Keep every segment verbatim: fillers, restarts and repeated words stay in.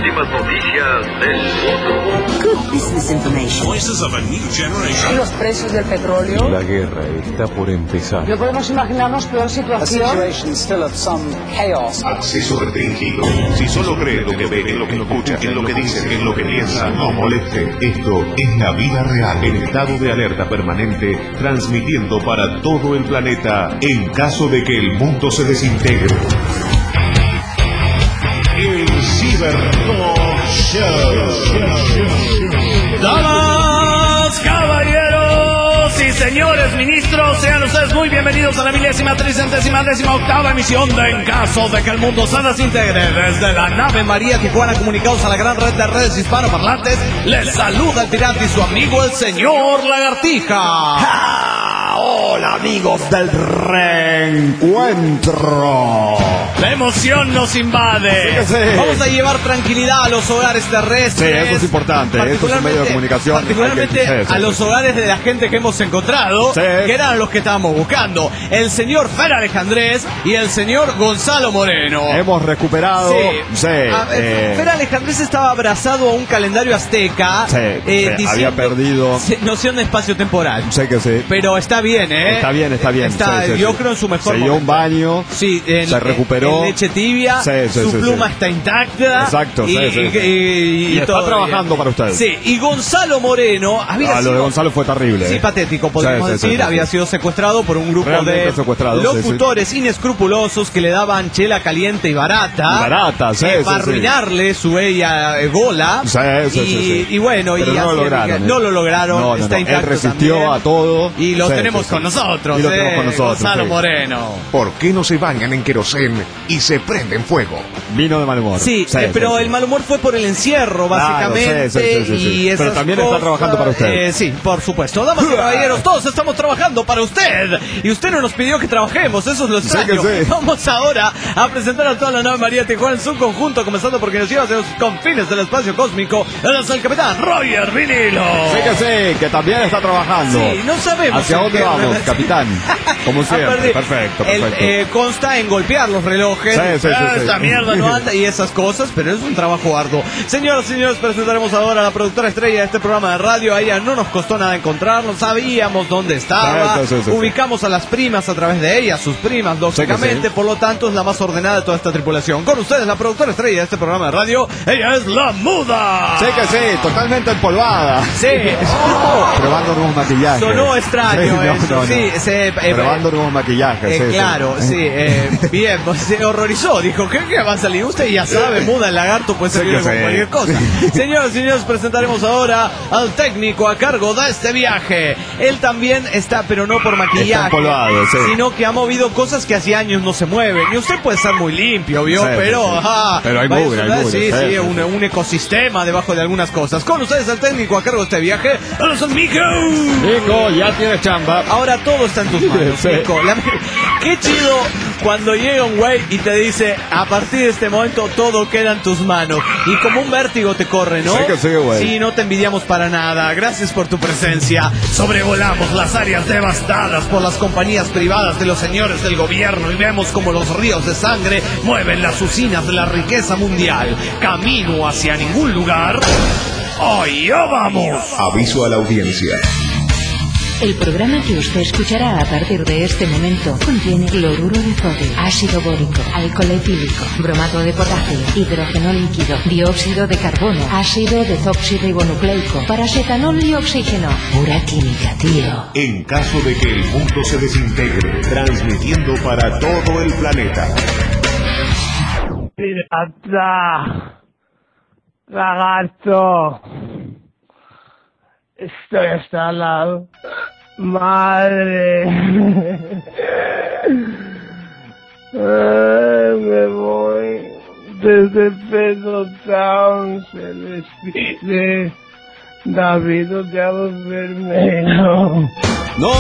últimas noticias del mundo. Good business information. Voices of a new generation. Los precios del petróleo. La guerra está por empezar. No podemos imaginarnos peor situación. Acceso restringido. Si solo cree lo que ve, en lo que escucha, en lo que dice, en lo que piensa, no moleste. Esto es la vida real. En estado de alerta permanente, transmitiendo para todo el planeta en caso de que el mundo se desintegre. El Cibertalk Show. Damas, caballeros y señores ministros, sean ustedes muy bienvenidos a la milésima tricentésima décima octava emisión de En caso de que el mundo se desintegre. Desde la nave María Tijuana, comunicados a la gran red de redes hispanoparlantes, les saluda el pirata y su amigo el señor Lagartija. ¡Ja! Hola amigos del reencuentro. La emoción nos invade. Sí, sí. Vamos a llevar tranquilidad a los hogares terrestres. Sí, eso es importante. Esto es un medio de comunicación. Particularmente que, sí, sí, a los sí. hogares de la gente que hemos encontrado, sí. que eran los que estábamos buscando. El señor Fer Alejandrés y el señor Gonzalo Moreno. Hemos recuperado. Sí. sí a, eh, Fer Alejandrés estaba abrazado a un calendario azteca. Sí, eh, sí, diciendo, había perdido. Noción de espacio temporal. Sé que sí. Pero está bien, ¿eh? Está bien, está bien. Está, sí, sí, yo sí. creo en su mejor Se dio un baño. Sí, en, se recuperó. En leche tibia. Sí, sí, su sí, pluma sí. está intacta. Exacto, y, sí, sí. y, y, Y está todo trabajando bien. para ustedes. Sí, y Gonzalo Moreno había Ah, sido... lo de Gonzalo fue terrible. Sí, eh. patético, podemos Sí, sí, decir. sí, sí, había sí. sido secuestrado por un grupo Realmente de secuestrado, locutores sí, sí. inescrupulosos que le daban chela caliente y barata. Y barata, sí, eh, sí, para sí. arruinarle su bella eh, gola. Sí, sí, y, sí, sí. y bueno, Pero y no lo así- lograron, no eh. lo lograron. No, no, está no. intacto Él resistió también. a todo. Y lo Sí, tenemos sí, con sí. nosotros. Y lo eh, tenemos con nosotros. Gonzalo sí. Moreno. ¿Por qué no se bañan en querosén y se prenden fuego? Vino de mal humor. Sí, Sí, eh, sí, pero sí. el mal humor fue por el encierro, Claro, básicamente. sí, sí, sí, sí, sí. Y esas Pero también está cosas, trabajando para usted. eh, sí, por supuesto. Damas y caballeros, todos estamos trabajando para usted. Y usted no nos pidió que trabajemos, eso es lo Sí extraño. que sí. Vamos ahora a presentar a toda la nave María Tijuana en su conjunto, comenzando porque nos lleva hacia los confines del espacio cósmico. Él es el capitán Roger Vinilo. Sí que sí, que también está trabajando. Sí, no sabemos. ¿Hacia en dónde qué- vamos, capitán? Como A siempre. perder. Perfecto, Él, perfecto. eh, consta en golpear los relojes. Sí, sí, sí, Ah, sí. Esta mierda no anda y esas cosas, pero es un trabajo arduo. Señoras y señores, presentaremos ahora a la productora estrella de este programa de radio. A ella no nos costó nada encontrarlo, sabíamos dónde estaba. Sí, sí, sí, sí. Ubicamos a las primas a través de ella, sus primas, lógicamente. sí. Por lo tanto, es la más ordenada de toda esta tripulación. Con ustedes, la productora estrella de este programa de radio. Ella es la Muda. Sí que sí, totalmente empolvada. Sí. Probando nuevos maquillajes. Sonó extraño Sí, no, eso. no, no. Sí, se, eh, Probando nuevos maquillajes. Eh, sí, sí. claro, sí, eh, bien, pues, se horrorizó, dijo, ¿qué, qué va a salir? Usted ya sabe, muda el lagarto, puede Sí salir que con sí. cualquier cosa. Señoras y señores, presentaremos ahora al técnico a cargo de este viaje. Él también está, pero no por maquillaje, Está empolvado, sí. sino que ha movido cosas que hace años no se mueven. Y usted puede estar muy limpio, ¿vio? Sí, pero, sí, sí. ajá, Pero hay vaya mugre, hay usted, mugre, Sí, sí, sí, sí, un, sí. un ecosistema debajo de algunas cosas. Con ustedes el técnico a cargo de este viaje, él es el Mico. Nico, ya tienes chamba. Ahora todo está en tus manos, Sí. Nico. La- Qué chido cuando llega un güey y te dice, a partir de este momento todo queda en tus manos. Y como un vértigo te corre, ¿no? Sí que sí, güey. Sí, no te envidiamos para nada. Gracias por tu presencia. Sobrevolamos las áreas devastadas por las compañías privadas de los señores del gobierno y vemos como los ríos de sangre mueven las usinas de la riqueza mundial. Camino hacia ningún lugar. ¡Allá vamos! Aviso a la audiencia. El programa que usted escuchará a partir de este momento contiene cloruro de sodio, ácido bórico, alcohol etílico, bromato de potasio, hidrógeno líquido, dióxido de carbono, ácido desoxirribonucleico, paracetanol y oxígeno. Pura química, tío. En caso de que el mundo se desintegre, transmitiendo para todo el planeta. Pirata, lagarto, estoy hasta al lado. Madre, Ay, me voy desde Peso Town, se despide David Odiado Vermelho. ¡No!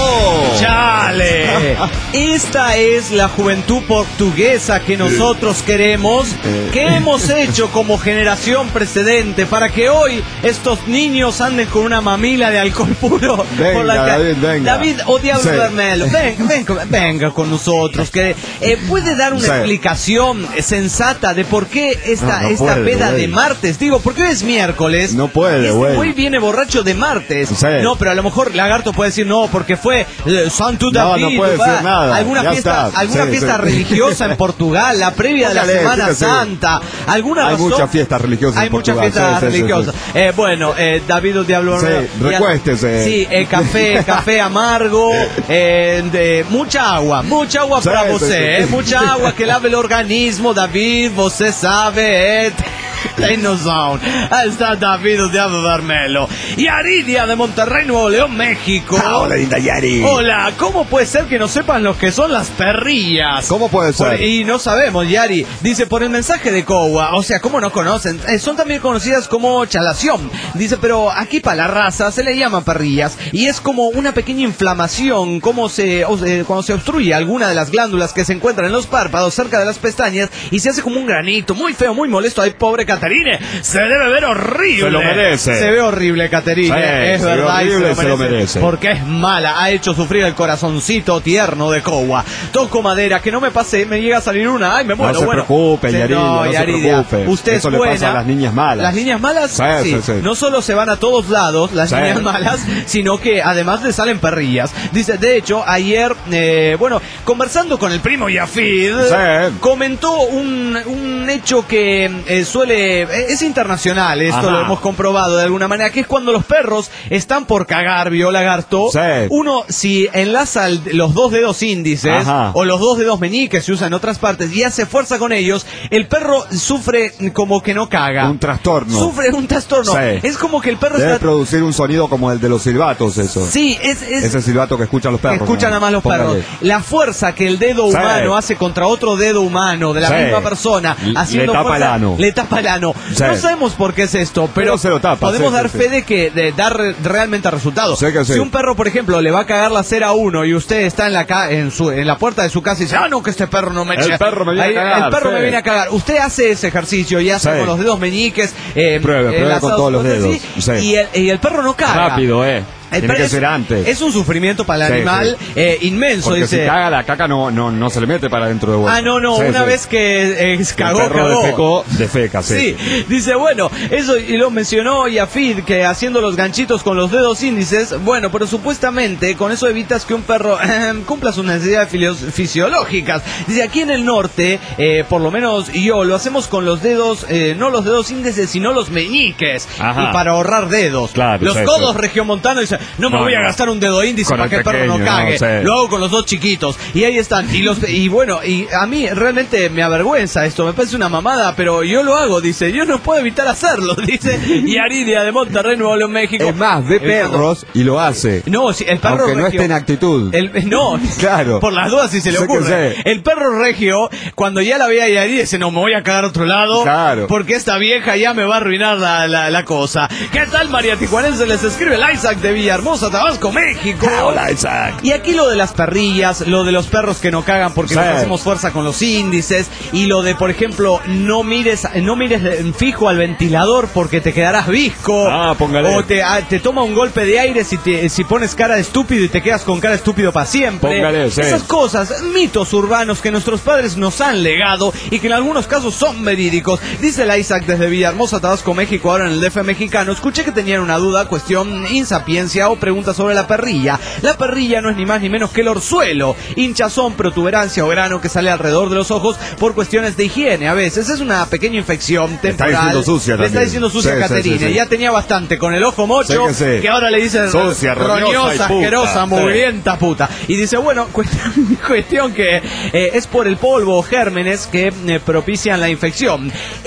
¡Chale! Esta es la juventud portuguesa que nosotros queremos, que hemos hecho como generación precedente para que hoy estos niños anden con una mamila de alcohol puro. Venga, por la ca- David, venga. David Odiado Sí. Vermelho, venga, venga, venga con nosotros, que eh, puede dar una Sí. explicación sensata de por qué esta, No, no esta puede, peda güey. de martes. Digo, porque hoy es miércoles. No puede, y este güey. güey viene borracho de martes. Sí. No, pero a lo mejor Lagarto puede decir no, porque fue eh, Santo No, David. no puede va, decir nada. Alguna Ya fiesta, está. alguna Sí, fiesta sí. religiosa en Portugal, la previa de la Póngale, Semana fíjese. Santa. ¿Alguna Hay razón? muchas fiestas religiosas en Hay muchas Portugal. fiestas Sí, sí, sí, religiosas. sí. Eh, bueno, eh, David Diablo. Sí, recuéstese. Sí, eh, café, café amargo, eh, de, mucha agua, mucha agua Sí, para sí, você, sí. eh, mucha agua que lave el organismo, David, você sabe, eh. Tem noção. Ahí está David Diablo Vermelho. Y Aridia de Monterrey, Nuevo León, México. Ah, hola, linda Yari. Hola, ¿cómo puede ser que no sepan lo que son las perrillas? ¿Cómo puede ser? Por- y no sabemos, Yari. Dice, por el mensaje de Cowa, o sea, ¿cómo no conocen? Eh, son también conocidas como chalación. Dice, pero aquí para la raza se le llaman perrillas. Y es como una pequeña inflamación, como se, o, eh, cuando se obstruye alguna de las glándulas que se encuentran en los párpados, cerca de las pestañas, y se hace como un granito, muy feo, muy molesto. Ay, pobre Caterine, se debe ver horrible. Se lo merece. Se ve horrible, Caterine. Sí, es se ve verdad, y horrible y se lo merece. Porque es mala, ha hecho sufrir el corazoncito tierno de Cowa. Toco madera, que no me pase, me llega a salir una, ay, me muero. No se bueno. preocupe, Sí, Yaridia, no se Yaridia, preocupe. Usted Eso es le buena. pasa a las niñas malas. Las niñas malas, Sí, sí, sí, sí. no solo se van a todos lados, las Sí. niñas malas, sino que además le salen perrillas. Dice, de hecho, ayer, eh, bueno, conversando con el primo Yafid, Sí. comentó un, un hecho que eh, suele, eh, es internacional, esto Ajá. lo hemos comprobado de alguna manera, que es cuando los perros están por cagar, vio Lagarto, Sí. uno si enlaza el- los dos dedos índices Ajá. o los dos dedos meñiques, se usan en otras partes, y hace fuerza con ellos, el perro sufre como que no caga. Un trastorno. Sufre un trastorno. Sí. Es como que el perro Debe está... producir un sonido como el de los silbatos, eso. Sí, es... es... Ese silbato que escuchan los que perros. escuchan ¿no? nada más los Póngale. perros. La fuerza que el dedo Sí. humano hace contra otro dedo humano de la Sí. misma persona, Le- haciendo le tapa fuerza, el ano. le tapa el ano. Sí. No sabemos por qué es esto, pero, Pero se lo tapa, podemos sí, dar sí, fe sí. de que de dar re- realmente resultados. Sí que sí. Si un perro, por ejemplo, le va a cagar la cera a uno y usted está en la ca en su en la puerta de su casa y dice, ah, no, que este perro no me El echa". perro me viene a Ahí, cagar, El perro sí. me viene a cagar. Usted hace ese ejercicio y hace Sí. con los dedos meñiques. Eh, Pruebe, pruebe enlazados, con todos los cosas así, dedos. Sí. Y, el, y el perro no caga. Rápido, eh. El Tiene perro que es- ser antes. Es un sufrimiento para el Sí, animal sí. eh, inmenso, Porque dice. si caga la caca no, no, no se le mete para dentro de vuelta. Ah, no, no, Sí, una sí. vez que eh, cagó, el perro cagó. defecó, defeca, sí. Sí, dice, bueno, eso y lo mencionó Yafid, que haciendo los ganchitos con los dedos índices, bueno, pero supuestamente con eso evitas que un perro eh, cumpla sus necesidades filios- fisiológicas. Dice, aquí en el norte, eh, por lo menos yo, lo hacemos con los dedos, eh, no los dedos índices, sino los meñiques. Ajá. Y para ahorrar dedos. Claro, los sí, codos sí. regiomontanos dicen, no me No, voy a no. gastar un dedo índice Con para el que el perro no pequeño, cague. no, sí. Lo hago con los dos chiquitos. Y ahí están. Y, los, y bueno, y a mí realmente me avergüenza esto, me parece una mamada, pero yo lo hago, dice. Yo no puedo evitar hacerlo, dice. Y Aridia de Monterrey, Nuevo León, México. Es más, ve El perros y lo hace. No, si el perro Aunque no regio- esté en actitud. el, no, Claro. por las dudas si se le Sé que ocurre. sé. El perro regio, cuando ya la ve a Yari, dice, no, me voy a cagar a otro lado. Claro. Porque esta vieja ya me va a arruinar la, la, la cosa. ¿Qué tal, María Tijuanense? Les escribe el Isaac de Villahermosa, Tabasco, México. Hola, Isaac. Y aquí lo de las perrillas, lo de los perros que no cagan porque Sí. nos hacemos fuerza con los índices, y lo de, por ejemplo, no mires no mires de- fijo al ventilador porque te quedarás visco. Ah, póngale. O te, ah, te toma un golpe de aire si, te, si pones cara de estúpido y te quedas con cara de estúpido para siempre. Póngale, sí. Esas cosas, mitos urbanos que nuestros padres nos han legado y que en algunos casos son verídicos. Dice la Isaac desde Villahermosa, Tabasco, México, ahora en el D F mexicano. Escuché que tenían una duda, cuestión insapiencia o pregunta sobre la perrilla. La perrilla no es ni más ni menos que el orzuelo, hinchazón, protuberancia o grano que sale alrededor de los ojos por cuestiones de higiene. A veces es una pequeña infección está temporal. diciendo sucia Le está también. diciendo sucia Sí, a sí, Caterine. sí, sí. Ya tenía bastante con el ojo mocho, Sí que sí. ahora le dicen Sucia, roñosa y roñosa, puta. asquerosa, Sí. mugrienta puta. Y dice, bueno, cuestión, cuestión que eh, es por el polvo o gérmenes que eh, propician la infección.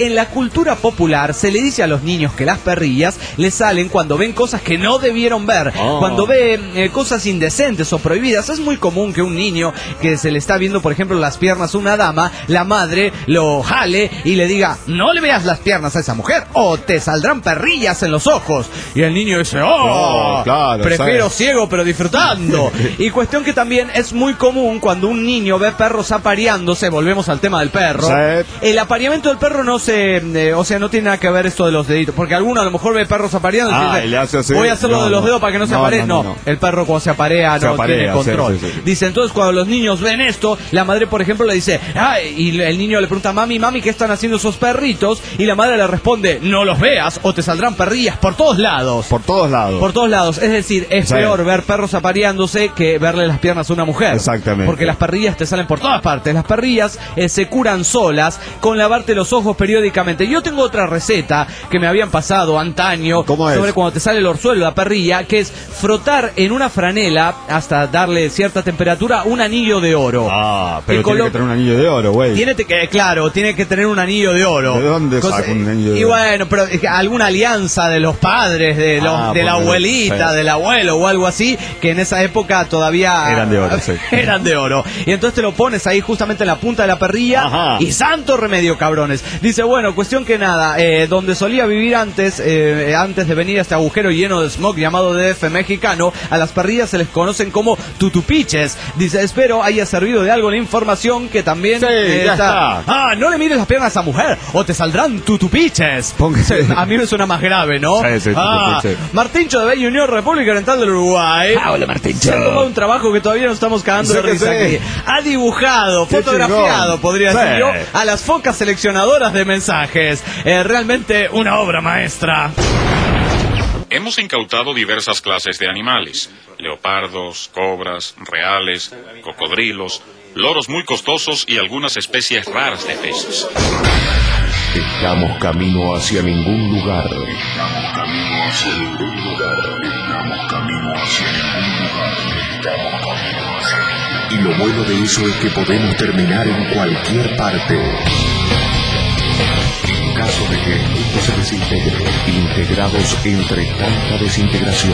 en la cultura popular se le dice a los niños que las perrillas les salen cuando ven cosas que no debieron ver, oh. cuando ven eh, cosas indecentes o prohibidas. Es muy común que un niño que se le está viendo, por ejemplo, las piernas a una dama, la madre lo jale y le diga, no le veas las piernas a esa mujer o te saldrán perrillas en los ojos. Y el niño dice, oh, no, claro, prefiero ¿sabes? ciego pero disfrutando. Y cuestión que también es muy común cuando un niño ve perros apareándose, volvemos al tema del perro. Sí. El apareamiento del perro no se, eh, o sea, no tiene nada que ver esto de los deditos, porque alguno a lo mejor ve perros apareando ah, y dice, hace así, voy a hacerlo no, de los dedos no, para que no se no, aparee. No, no, no, el perro cuando se aparea se no aparea, tiene control. Sí, sí, sí. Dice, entonces cuando los niños ven esto, la madre, por ejemplo, le dice, ay, y el niño le pregunta, mami, mami, ¿qué están haciendo esos perritos? Y la madre le responde, no los veas o te saldrán perrillas por todos lados. Por todos lados. Por todos lados. Es decir, es sí. peor ver perros apareándose que verle las piernas a una mujer. Exactamente. Porque las perrillas te salen por todas partes. Las perrillas eh, se curan solas con lavarte los ojos periódicamente. Yo tengo otra receta que me habían pasado antaño sobre es? cuando te sale el orzuelo, la perrilla, que es frotar en una franela hasta darle cierta temperatura un anillo de oro. Ah, pero tiene que tener un anillo de oro, güey. Tiene que, claro, tiene que tener un anillo de oro. ¿De dónde Cosa, saca un anillo de y oro? Y bueno, pero alguna alianza de los padres, de, los, ah, de la abuelita, sí. del abuelo o algo así, que en esa época todavía eran de oro, sí. eran de oro. Y entonces te lo pones ahí justamente en la punta de la perrilla. Ajá. Y santo remedio, cabrones. Dice, bueno, cuestión que nada, eh, donde solía vivir antes, eh, antes de venir a este agujero lleno de smog llamado D F mexicano, a las perrillas se les conocen como tutupiches. Dice, espero haya servido de algo la información que también sí, eh, ya está. está. Ah, no le mires las piernas a esa mujer o te saldrán tutupiches. Póngase. A mí me suena más grave, ¿no? Sí, sí, ah, sí, sí. Martincho de Bella Unión, República Oriental del Uruguay. Ah, hola, Martincho. Se ha tomado un trabajo que todavía nos estamos cagando sí, de risa sí. aquí. Ha dibujado, Qué fotografiado, chingón. podría sí. decir yo, a las focas seleccionadoras de mensajes. Eh, realmente una obra maestra. Hemos incautado diversas clases de animales: leopardos, cobras, reales, cocodrilos, loros muy costosos y algunas especies raras de peces. Estamos camino hacia ningún lugar. Estamos camino hacia ningún lugar. Estamos camino hacia ningún lugar. Estamos camino hacia ningún lugar. Y lo bueno de eso es que podemos terminar en cualquier parte. En caso de que esto se desintegre, integrados entre tanta desintegración.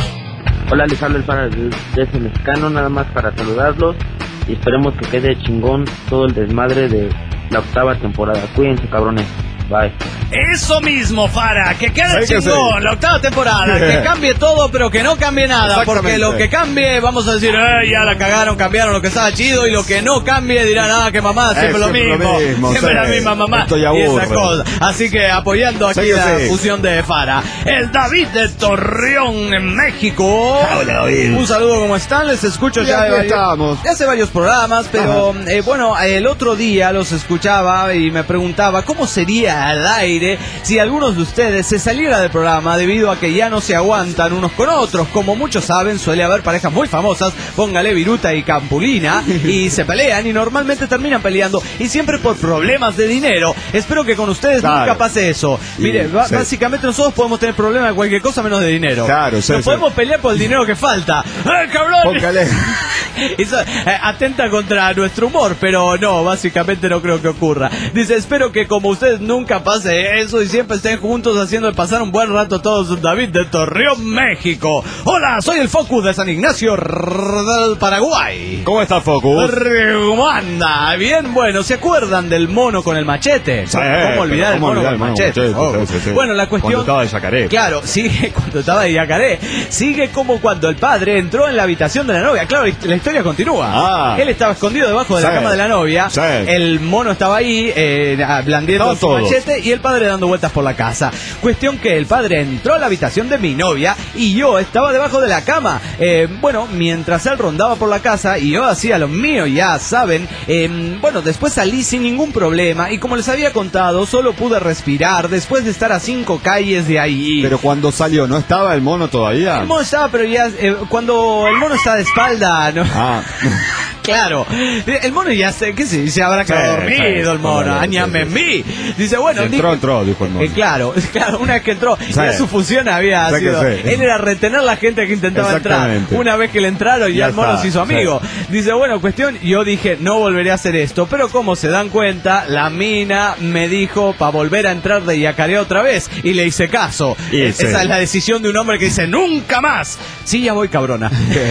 Hola, les habla el pana de ese mexicano, nada más para saludarlos y esperemos que quede chingón todo el desmadre de la octava temporada. Cuídense, cabrones. Bye. Eso mismo, Fara, que quede chingón, la octava temporada, que cambie todo, pero que no cambie nada, porque lo que cambie, vamos a decir, eh, ya la cagaron, cambiaron lo que estaba chido, y lo que no cambie dirán, ah, que mamá, siempre, eh, lo, siempre mismo, lo mismo, siempre sí. la misma mamá, y esa cosa. Así que apoyando aquí sí, la sí. fusión de Fara. El David de Torreón, en México. Hola, David. Un saludo, ¿cómo están? Les escucho ya, ya de varios, estamos. de hace varios programas, pero eh, bueno, el otro día los escuchaba y me preguntaba, ¿cómo sería al aire si algunos de ustedes se saliera del programa debido a que ya no se aguantan unos con otros? Como muchos saben, suele haber parejas muy famosas, póngale Viruta y Campulina, y se pelean y normalmente terminan peleando y siempre por problemas de dinero. Espero que con ustedes claro. nunca pase eso. Mire, y, sí. básicamente nosotros podemos tener problemas de cualquier cosa menos de dinero. Claro, sí, Nos sí. podemos pelear por el dinero que falta. ¡Eh, cabrón! Póngale. Eso eh, atenta contra nuestro humor, pero no, básicamente no creo que ocurra. Dice, espero que como ustedes nunca pase eso y siempre estén juntos haciendo pasar un buen rato todos. David de Torreón, México. Hola, soy el Focus de San Ignacio del Paraguay. ¿Cómo está Focus? ¿Cómo anda? Bien, bueno, ¿se acuerdan del mono con el machete? Sí, ¿Cómo olvidar el mono con el machete? machete oh. sí, sí, sí. Bueno, la cuestión... Cuando estaba de Yacaré. Claro, sigue cuando estaba de Yacaré. Sigue como cuando el padre entró en la habitación de la novia. Claro, la historia continúa. Ah. Él estaba escondido debajo de sí. la cama de la novia. Sí. El mono estaba ahí, eh, blandiendo su todo. machete, y el padre dando vueltas por la casa. Cuestión que el padre entró a la habitación de mi novia y yo estaba debajo de la cama. Eh, bueno, mientras él rondaba por la casa y yo hacía lo mío, ya saben. Eh, bueno, después salí sin ningún problema y como les había contado, solo pude respirar después de estar a cinco calles de ahí. Pero cuando salió, ¿no estaba el mono todavía? El mono estaba, pero ya eh, cuando el mono está de espalda, ¿no? Ah. Claro. El mono ya se, ¿qué se dice? Habrá quedado Sí, dormido sí, el mono. sí, Añame en sí, mí. Dice, bueno, Si entró, dijo- entró, dijo el mono. Eh, claro, claro, una vez que entró, Sí. ya su función había Sí que sido, sí. él era retener la gente que intentaba entrar. Exactamente. Una vez que le entraron, ya, Ya el mono está, se hizo amigo. sí. Dice, bueno, cuestión, yo dije, no volveré a hacer esto, pero como se dan cuenta, la mina me dijo para volver a entrar de yacaré otra vez, y le hice caso. Y Eh, sí. Esa es la decisión de un hombre que dice, nunca más. Sí, ya voy, cabrona.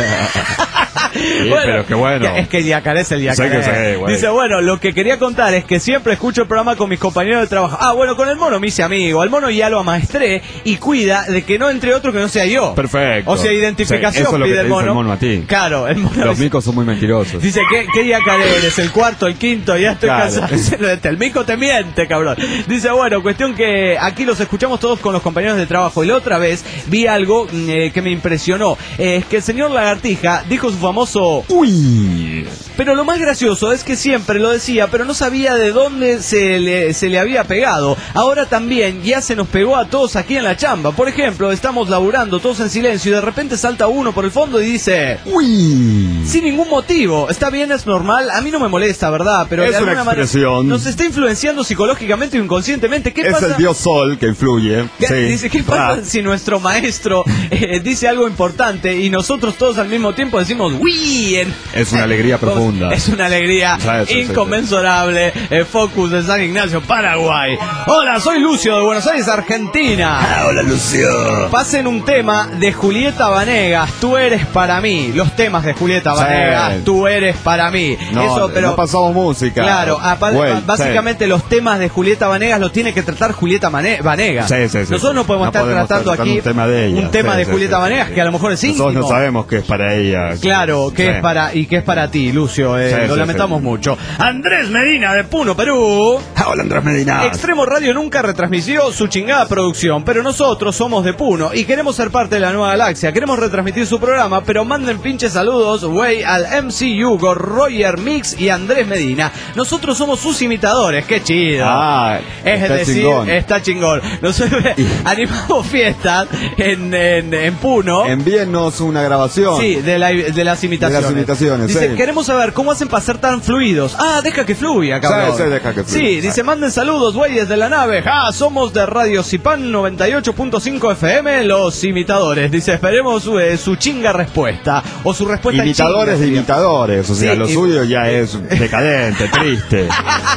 Sí, pero qué bueno. Es que yacaré es el yacaré. Sí que sí, güey. Dice, bueno, lo que quería contar es que siempre escucho el programa con mis compañeros de trabajo. Ah, bueno, con el mono me hice amigo. Al mono ya lo amaestré y cuida de que no entre otro que no sea yo. Perfecto. O sea, identificación Sí, eso es lo pide que te el dice mono. el mono a ti. Claro, el mono Los dice, micos son muy mentirosos. dice, ¿qué, qué yacaré eres? ¿El cuarto, el quinto? Ya estoy Claro. cansado. Dice, el mico te miente, cabrón. Dice, bueno, cuestión que aquí los escuchamos todos con los compañeros de trabajo. Y la otra vez vi algo mm, eh, que me impresionó. Eh, es que el señor Lagartija dijo su famoso... Uy. Pero lo más gracioso es que siempre lo decía, pero no sabía de dónde se le, se le había pegado. Ahora también ya se nos pegó a todos aquí en la chamba. Por ejemplo, estamos laburando todos en silencio y de repente salta uno por el fondo y dice... Uy. Sin ningún motivo. Está bien, es normal. A mí no me molesta, ¿verdad? Pero Es de una alguna manera expresión. nos está influenciando psicológicamente o inconscientemente. ¿Qué Es pasa? el dios sol que influye. ¿Qué- Sí. Dice, ¿qué pasa Ah. si nuestro maestro eh, dice algo importante y nosotros todos al mismo tiempo decimos ¡Uy! En- Es una alegría profunda. Es una alegría Sí, sí, sí, inconmensurable. Eh, Focus de San Ignacio, Paraguay. Hola, soy Lucio de Buenos Aires, Argentina. Hola, Lucio. Pasen un tema de Julieta Vanegas, Tú eres para mí. Los temas de Julieta Sí. Vanegas, Tú eres para mí. No, Eso, pero no pasamos música. claro, apa- Güey, básicamente los temas de Julieta Vanegas los tiene que tratar Julieta Mane- Vanegas. Sí, sí, sí, Nosotros sí. no podemos No estar podemos tratando estar aquí tratando un tema de ella. un tema Sí, de sí, Julieta sí, Vanegas sí. que a lo mejor es íntimo. Nosotros no sabemos qué es para ella. Claro, que Sí. es para y que es para ti, Lucio. eh, Sí, lo sí, lamentamos sí. mucho. Andrés Medina de Puno, Perú. Hola, Andrés Medina. Extremo Radio nunca retransmitió su chingada producción, pero nosotros somos de Puno y queremos ser parte de la nueva galaxia. Queremos retransmitir su programa, pero manden pinches saludos, güey, al M C Hugo, Roger Mix y Andrés Medina. Nosotros somos sus imitadores, qué chido. Ah, es está decir, chingón. está chingón. Nosotros animamos fiestas en, en, en Puno. Envíennos una grabación. Sí, de, la- de las imitaciones. De las imitaciones, Dice, sí. queremos saber cómo hacen para ser tan fluidos. Ah, deja que fluya, cabrón. Sí, sí, deja que fluya. Sí, dice, manden saludos, güeyes de la nave. Ah, somos de Radio Zipán noventa y ocho punto cinco F M, los imitadores. Dice, esperemos eh, su chinga respuesta. O su respuesta Imitadores chinga, de sería. imitadores. O sea, Sí, lo y- suyo ya es decadente, triste.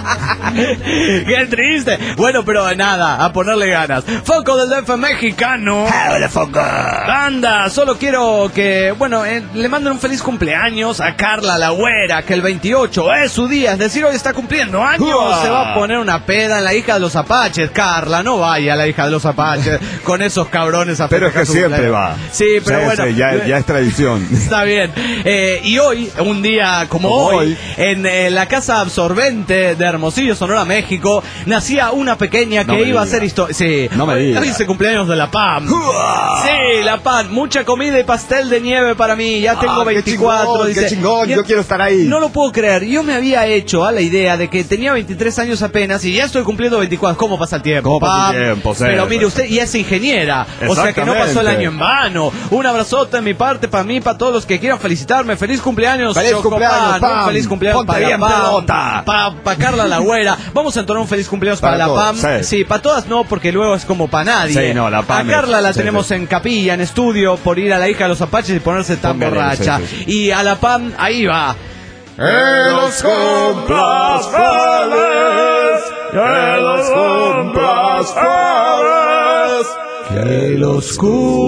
Qué triste. Bueno, pero nada, a ponerle ganas. Foco del D F mexicano. Hola, Foco. Banda, solo quiero que, bueno, eh, le manden un feliz cumpleaños a Carla la güera, que el veintiocho es su día, es decir, hoy está cumpliendo años. ¡Uah! Se va a poner una peda en la hija de los Apaches. Carla, no vaya a la hija de los Apaches con esos cabrones a Pero es que festejar su siempre cumpleaños. va. Sí, pero Sí, bueno. sí, ya, ya es tradición. Está bien. Eh, y hoy, un día como, Como hoy, hoy. en eh, la casa absorbente de Hermosillo, Sonora, México, nacía una pequeña No que me iba a diga. ser historia. Sí, No me hoy, diga. hoy es el cumpleaños de la P A M. Sí, la P A M. Mucha comida y pastel de nieve para mí. Ya tengo Ah, qué veinticuatro. chingón, dice, qué chingón, ya- yo quiero estar ahí. No lo puedo creer. Yo me había hecho a la idea de que tenía veintitrés años apenas y ya estoy cumpliendo veinticuatro. ¿Cómo pasa el tiempo? ¿Cómo pasa el P A M? tiempo? Sí, Pero sí. mire, usted ya es ingeniera. O sea que no pasó el Exactamente. año en vano. Un abrazote de mi parte para mí, para todos los que quieran felicitarme. Feliz cumpleaños, Feliz Chocopan, cumpleaños, un Pam. feliz cumpleaños Ponte para la bien Pam, pelota. para pa Carla la güera. Vamos a entonar un feliz cumpleaños para, Para la todos, Pam. sí. Sí, para todas no, porque luego es como para nadie. Sí, no, la Pam a Carla es- la sí, tenemos sí. en capilla, en estudio, por ir a la hija de los Apaches y ponerse tan Póngale, borracha. sí, sí, sí. Y a la Pam, ahí va. Que los cumplas feliz, que los cumplas feliz, Que los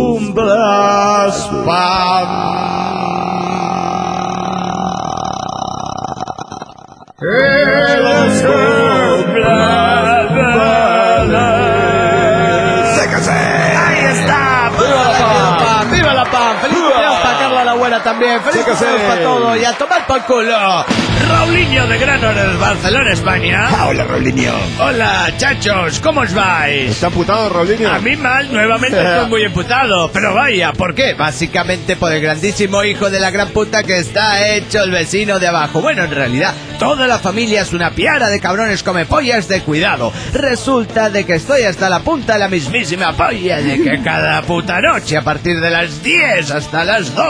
cumplas, Pam. que los cumplas feliz. ¡Sécase! Ahí está. ¡Viva la Pam! ¡Viva la Pam! ¡Feliz cumpleaños para Carla la güera también! ¡Feliz Sí que cumpleaños sí. para todos! ¡Y a tomar por culo! Raulinho de Grano en Barcelona, España. Hola, Rolinio. Hola, chachos, ¿cómo os vais? ¿Está amputado, Rolinio? A mí mal, nuevamente estoy muy imputado. Pero vaya, ¿por qué? Básicamente por el grandísimo hijo de la gran puta que está hecho el vecino de abajo. Bueno, en realidad, toda la familia es una piara de cabrones come pollas de cuidado. Resulta de que estoy hasta la punta de la mismísima polla de que cada puta noche, a partir de las diez hasta las doce o la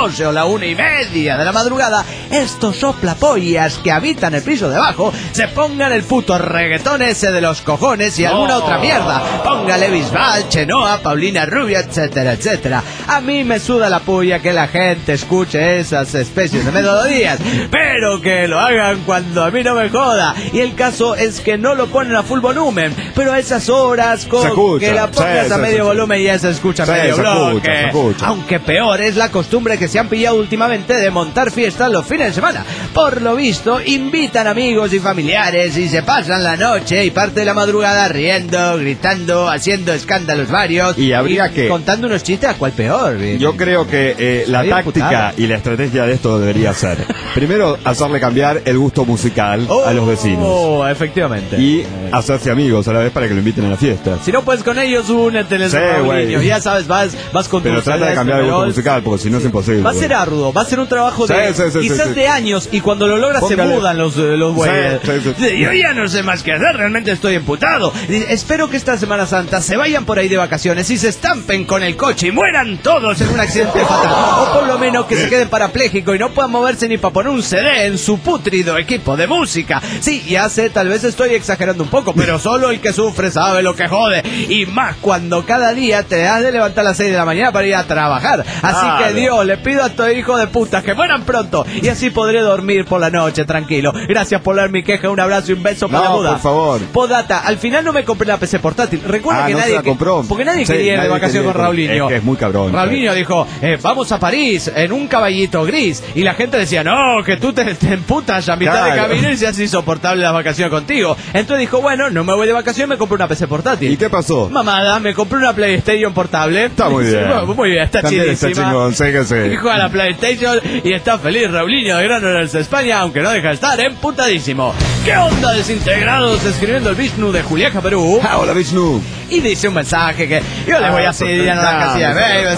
una y media de la madrugada, estos soplapollas que habitan el piso de abajo se pongan el puto reggaetón ese de los cojones y alguna No. otra mierda. Póngale Bisbal, Chenoa, Paulina Rubio, etcétera, etcétera. A mí me suda la puya que la gente escuche esas especies de melodías, pero que lo hagan cuando a mí no me joda. Y el caso es que no lo ponen a full volumen, pero a esas horas con Se escucha, que la pongas sí, a sí, medio sí, volumen ya se escucha Sí, medio se escucha, bloque. se escucha. Aunque peor es la costumbre que se han pillado últimamente de montar fiestas los fines de semana. Por lo visto, invitan amigos y familiares y se pasan la noche y parte de la madrugada riendo, gritando, haciendo escándalos varios Y habría que- contando unos chistes a cuál peor. Yo creo que eh, la Estoy táctica imputado. y la estrategia de esto debería ser, primero, hacerle cambiar el gusto musical a los vecinos. Oh, efectivamente. Y hacerse amigos a la vez para que lo inviten a la fiesta. Si no puedes con ellos, únete, Sí, güey. Ya sabes, vas, vas con Pero tus trata de celeste, cambiar el gusto Merol. musical, porque si no es imposible. Va a ser güey. arduo, va a ser un trabajo Sí, de sí, sí, quizás sí, sí. de años, y cuando lo logras Póngale. se mudan los, eh, los güeyes. Sí, sí, sí. Yo ya no sé más qué hacer, realmente estoy emputado. Y espero que esta Semana Santa se vayan por ahí de vacaciones y se estampen con el coche y mueran todos en un accidente fatal. O por lo menos que se queden parapléjicos y no puedan moverse ni para poner un C D en su putrido equipo de música. Sí, ya sé, tal vez estoy exagerando un poco, pero solo el que sufre sabe lo que jode. Y más cuando cada día te has de levantar a las seis de la mañana para ir a trabajar. Así Claro. que Dios, le pido a estos hijos de puta que mueran pronto y así podré dormir por la noche tranquilo. Gracias por leer mi queja, un abrazo y un beso para No, la muda. por favor. Podata, al final no me compré la P C portátil. Recuerda Ah, que no se nadie la compró. porque nadie Sí, quería ir de nadie vacación quería con ir. Raulinho. Es que es muy cabrón. Raulinho dijo, eh, vamos a París en un caballito gris. Y la gente decía, no, que tú te, te emputas a mitad de Claro. camino y se hace insoportable la vacación contigo. Entonces dijo, bueno, no me voy de vacación, me compro una P C portátil. ¿Y qué pasó? Mamada, me compré una PlayStation portable. Está muy bien. Bueno, muy bien, está También está chidísima. chingón, sí que sí. Y juega a la PlayStation y está feliz Raulinho de Granollers España, aunque no deja de estar emputadísimo. ¿Qué onda, desintegrados? Escribiendo el Vishnu de Juliaca, Perú. Ah, hola, Vishnu. Y dice un mensaje que yo le voy a seguir ya no la casilla.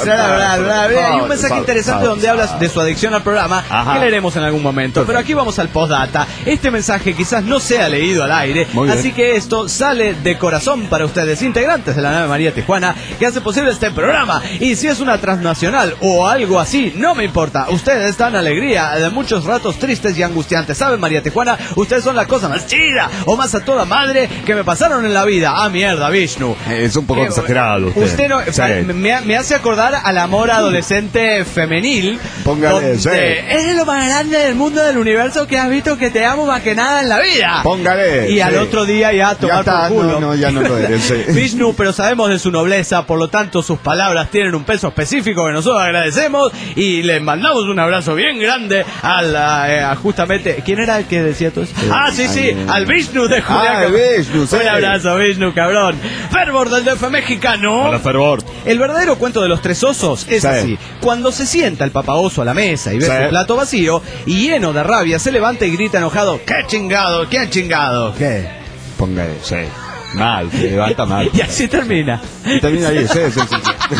Y un mensaje interesante donde hablas de su adicción al programa, Ajá. que leeremos en algún momento. Pero aquí vamos al postdata. Este mensaje quizás no sea leído al aire, Muy bien. así que esto sale de corazón para ustedes, integrantes de la nave María Tijuana, que hace posible este programa. Y si es una transnacional o algo así, no me importa. Ustedes dan alegría de muchos ratos tristes y angustiantes. ¿Saben, María Tijuana? Ustedes son la cosa más chida o más a toda madre que me pasaron en la vida. Ah, mierda, Vishnu. Es un poco Eh, exagerado usted. Usted no, Sí. pa- me, me hace acordar al amor adolescente femenil. Póngale, donde sí. eres lo más grande del mundo del universo que has visto, que te amo más que nada en la vida. Póngale. Y al sí. otro día ya a Ya tomar está, por culo. no, no, ya no lo eres. sí. Vishnu, pero sabemos de su nobleza, por lo tanto sus palabras tienen un peso específico que nosotros agradecemos y le mandamos un abrazo bien grande a, la, eh, a justamente, ¿quién era el que decía todo eso? Ah, sí, sí, al- al Vishnu de Julián. Ah, el Vishnu, sí. Un abrazo, Vishnu, cabrón. Fervor del D F mexicano. Hola, fervor. El verdadero cuento de los tres osos es Sí. así. Cuando se sienta el papaoso a la mesa y ve Sí. su plato vacío y lleno de rabia, se levanta y grita enojado, ¿qué chingado? ¿Qué chingado? ¿Qué? Póngale, sí. Mal, se levanta mal. Y así termina. Y termina ahí, sí, sí, sí. sí.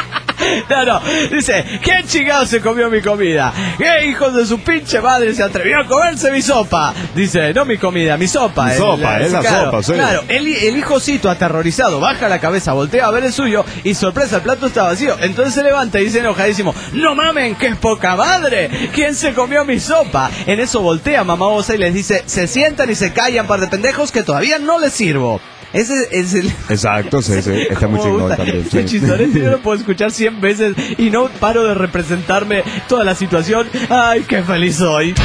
No, no, dice, ¿quién chingado se comió mi comida? ¿Qué hijo de su pinche madre se atrevió a comerse mi sopa? Dice, no mi comida, mi sopa. Mi El- sopa, es la claro, sopa, sí. Claro, el, el hijocito aterrorizado baja la cabeza, voltea a ver el suyo y sorpresa, el plato está vacío. Entonces se levanta y dice enojadísimo, no mamen, que es poca madre. ¿Quién se comió mi sopa? En eso voltea mamá Osa y les dice, se sientan y se callan, par de pendejos, que todavía no les sirvo. Ese es el... Exacto, sí, sí. Está muy ¿Cómo me chingón gusta? también. Este sí. chistorete yo lo puedo escuchar cien veces y no paro de representarme toda la situación. Ay, qué feliz soy.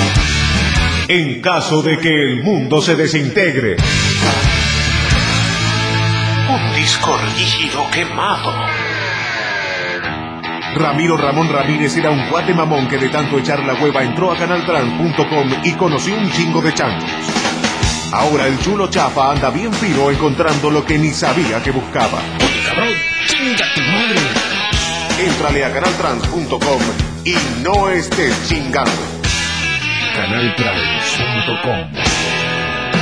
En caso de que el mundo se desintegre, Un disco rígido quemado. Ramiro Ramón Ramírez era un cuate mamón que de tanto echar la hueva entró a canaltrans punto com y conoció un chingo de changos. Ahora el chulo Chapa anda bien fino encontrando lo que ni sabía que buscaba. Cabrón, chinga tu madre. Éntrale a canaltrans punto com y no estés chingando. canaltrans punto com.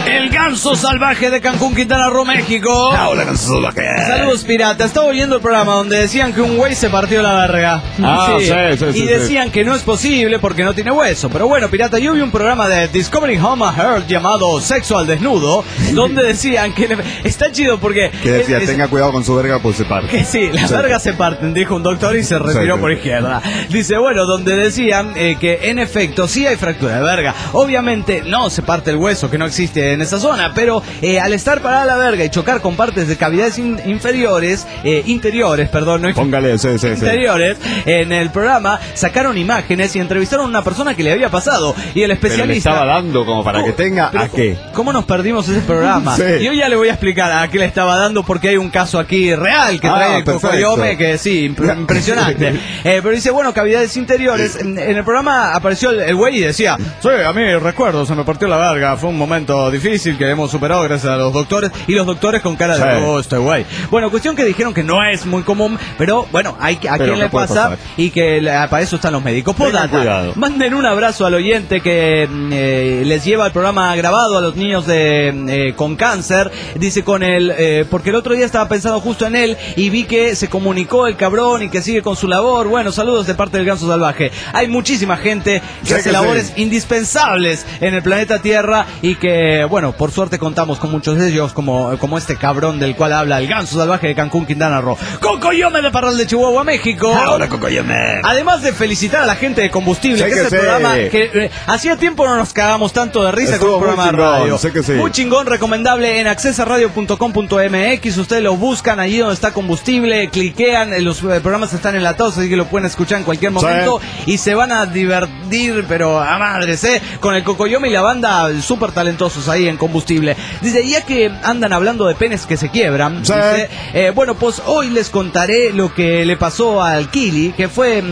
El ganso salvaje de Cancún, Quintana Roo, México. Hola, ganso salvaje. Saludos, pirata. Estaba oyendo el programa donde decían que un güey se partió la verga. Ah, sí, sí, sí, y decían sí. que no es posible porque no tiene hueso. Pero bueno, pirata, yo vi un programa de Discovery Home Heart llamado Sexo al Desnudo, donde decían que... Está chido porque... Que decía, es, tenga cuidado con su verga, pues se parte. Que sí, las sí. vergas se parten, dijo un doctor y se retiró sí, por sí. izquierda. Dice, bueno, donde decían eh, que en efecto sí hay fractura de verga. Obviamente no se parte el hueso, que no existe en esa zona, pero eh, al estar parada la verga y chocar con partes de cavidades in- inferiores, eh, interiores, perdón, no Póngale, sí, sí, interiores, sí. en el programa sacaron imágenes y entrevistaron a una persona que le había pasado. Y el especialista... Pero le estaba dando como para que tenga ¿a qué? ¿Cómo nos perdimos ese programa? Sí. Yo ya le voy a explicar a qué le estaba dando porque hay un caso aquí real que trae ah, el Cocoyome, que sí, imp- impresionante. eh, pero dice, bueno, cavidades interiores. En, en el programa apareció el, el güey y decía, sí, a mí recuerdo, se me partió la verga, fue un momento difícil que hemos superado gracias a los doctores. Y los doctores con cara de, sí. oh, este güey. Bueno, cuestión que dijeron que no es muy común, pero bueno, hay a pero quien le pasa pasar. Y que la, para eso están los médicos. Podata, manden un abrazo al oyente que eh, les lleva el programa grabado a los niños de eh, con cáncer. Dice con él, eh, porque el otro día estaba pensando justo en él y vi que se comunicó el cabrón y que sigue con su labor. Bueno, saludos de parte del ganso salvaje. Hay muchísima gente que sí, hace que labores sí. indispensables en el planeta Tierra y que, bueno, por suerte contamos con muchos de ellos, como, como este cabrón del cual habla el ganso salvaje de Cancún, Quintana Roo. Cocoyome de Parral de Chihuahua, México. Hola, Cocoyome. Además de felicitar a la gente de Combustible, sé que, que es el sé. programa que eh, hacía tiempo no nos cagamos tanto de risa Estuvo con un programa chingón, de radio. Sé que sí. Muy chingón, recomendable en accesa radio punto com punto m x. Ustedes lo buscan allí donde está Combustible, cliquean, los programas están enlatados, así que lo pueden escuchar en cualquier momento sí. y se van a divertir, pero a madres, ¿eh? Con el Cocoyome y la banda súper talentosos ahí en Combustible. Dice, ya que andan hablando de penes que se quiebran, sí. dice, eh, bueno, pues hoy les contaré lo que le pasó al Kili, que fue,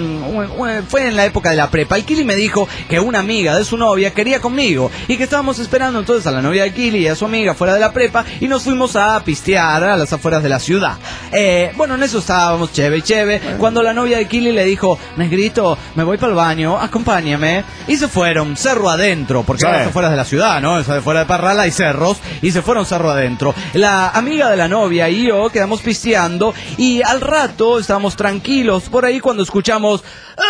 fue en la época de la prepa. El Kili me dijo que una amiga de su novia quería conmigo y que estábamos esperando entonces a la novia de Kili y a su amiga fuera de la prepa y nos fuimos a pistear a las afueras de la ciudad. Eh, bueno, en eso estábamos chévere, chévere, bueno. cuando la novia de Kili le dijo, negrito, me voy para el baño, acompáñame. Y se fueron cerro adentro, porque sí. a las afueras de la ciudad, ¿no? Fuera de Parral hay cerros, y se fueron cerro adentro. La amiga de la novia y yo quedamos pisteando y al rato estábamos tranquilos por ahí cuando escuchamos...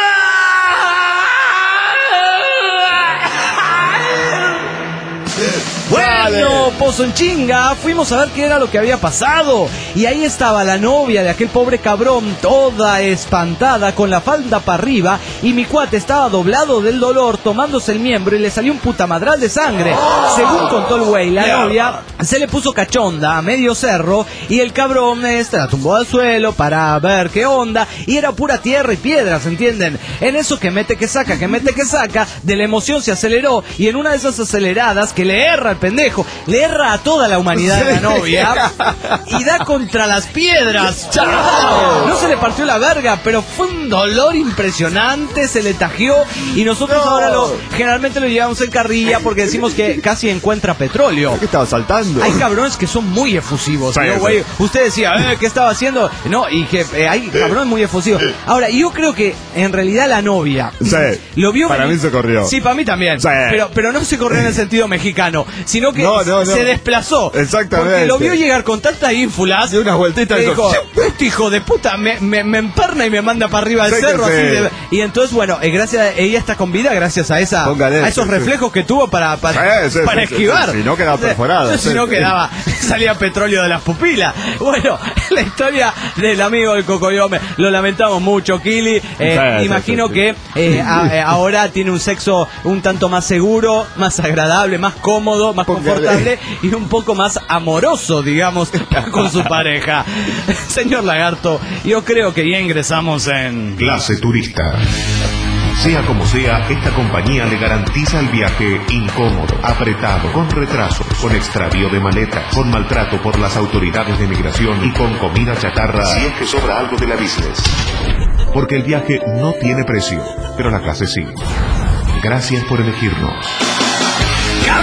Bueno, pues en chinga, fuimos a ver qué era lo que había pasado. Y ahí estaba la novia de aquel pobre cabrón, toda espantada, con la falda para arriba. Y mi cuate estaba doblado del dolor, tomándose el miembro y le salió un putamadral de sangre. Según contó el güey, la novia se le puso cachonda a medio cerro. Y el cabrón este la tumbó al suelo para ver qué onda. Y era pura tierra y piedras, ¿entienden? En eso que mete que saca, que mete que saca, de la emoción se aceleró. Y en una de esas aceleradas que le erra el pendejo, le erra a toda la humanidad sí. la novia y da contra las piedras. ¡Chao! No se le partió la verga, pero fue un dolor impresionante, se le tajeó y nosotros no. ahora lo generalmente lo llevamos en carrilla porque decimos que casi encuentra petróleo. ¿Qué estaba saltando? Hay cabrones que son muy efusivos, sí, ¿no, sí. güey? Usted decía, eh, ¿qué estaba haciendo? No, y que eh, hay cabrones muy efusivos. Ahora, yo creo que en realidad la novia sí. lo vio. Para venir. mí se corrió. Sí, para mí también. Sí. Pero, pero no se corrió en el sentido mexicano, sino que no, no, no. se desplazó. Exactamente. Porque lo vio llegar con tantas ínfulas. De unas vueltitas. Y dijo, este hijo de puta me, me, me emperna y me manda para arriba del sí cerro. Así de, y entonces, bueno, eh, gracias, ella está con vida gracias a esa Póngale, a esos sí, reflejos sí. que tuvo para, para, sí, sí, sí, para esquivar. Sí, sí. Si no quedaba perforado. Si no quedaba, salía petróleo de las pupilas. Bueno, la historia del amigo del Cocoyome, lo lamentamos mucho, Kili. Eh, sí, imagino sí, sí, sí. que eh, a, eh, ahora tiene un sexo un tanto más seguro, más agradable, más cómodo, más Póngale. confortable y un poco más amoroso, digamos, con su pareja. Señor Lagarto, yo creo que ya ingresamos en... Clase turista. Sea como sea, esta compañía le garantiza el viaje incómodo, apretado, con retrasos, con extravío de maletas, con maltrato por las autoridades de migración y con comida chatarra si es que sobra algo de la business. Porque el viaje no tiene precio, pero la clase sí. Gracias por elegirnos. Camila